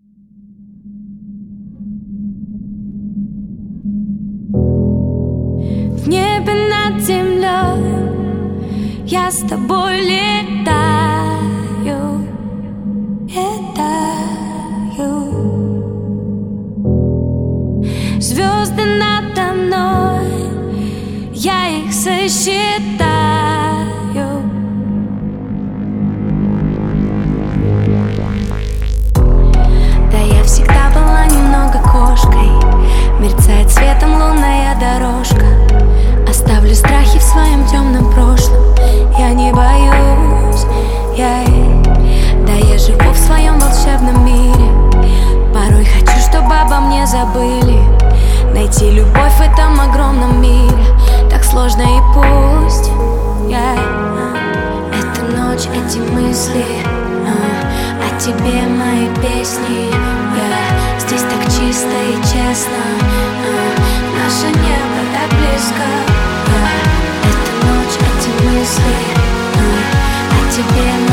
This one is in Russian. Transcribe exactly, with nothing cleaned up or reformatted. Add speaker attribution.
Speaker 1: В небе над землей я с тобой летаю, летаю. Звезды надо мной, я их сосчитаю. Да, я всегда была немного кошкой, мерцает светом лунная дорожка. Оставлю страхи в своем темном прошлом, я не боюсь, я... Да, я живу в своем волшебном мире. Порой хочу, чтобы обо мне забыли. Найти любовь в этом огромном мире так сложно, и пусть я... Эта ночь, эти мысли, о тебе мои песни. Я здесь так чисто и честно, наше небо так близко. Эта ночь, эти мысли, о тебе